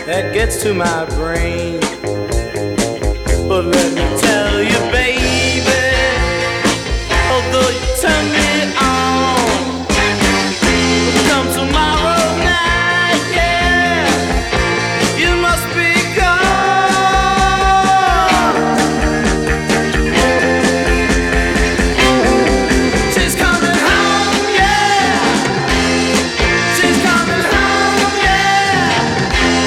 that gets to my brain. But let me tell you, baby, although you tell me